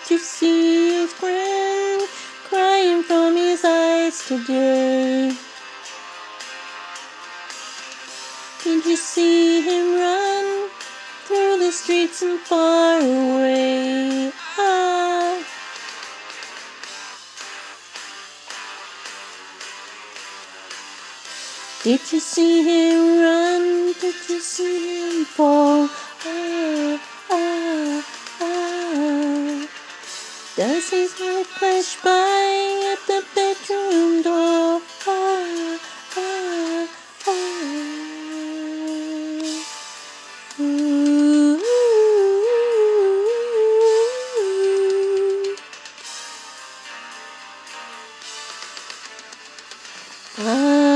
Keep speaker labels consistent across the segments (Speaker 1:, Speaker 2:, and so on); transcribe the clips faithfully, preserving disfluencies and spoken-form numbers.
Speaker 1: Did you see his friend crying from his eyes today? Did you see him run through the streets and far away? Ah. Did you see him run? Did you see him fall? Ah, ah, ah. Does his heart flash by at the bedroom door? Ah, ah, ah. Ooh, ah.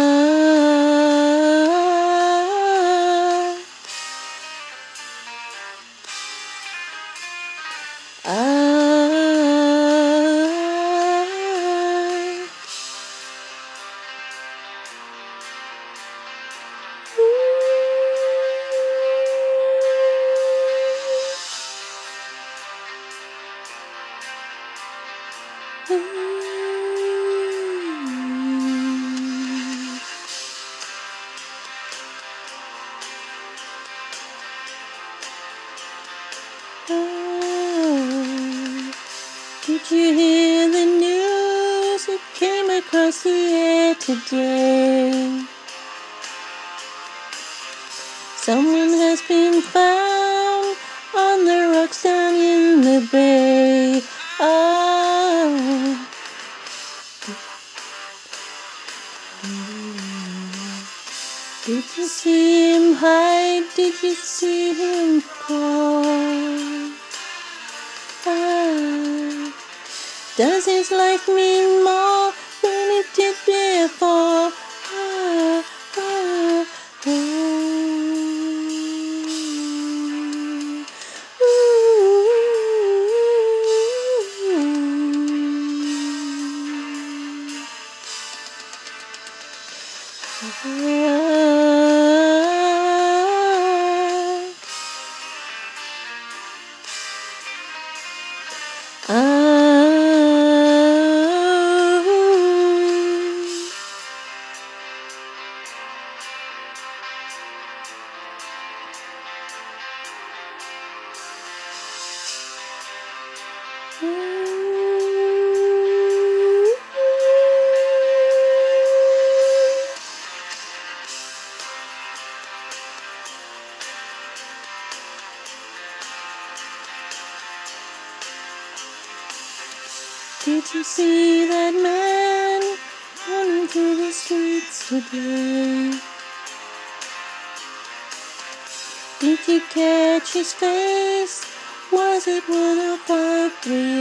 Speaker 1: Did you hear the news that came across the air today? Someone has been found on the rocks down in the bay. Oh. Did you see him hide? Did you see him crawl? Ah. Does his life mean more than it did before? Ah, ah, ah. Did you see that man running through the streets today? Did you catch his face? Was it one of our three?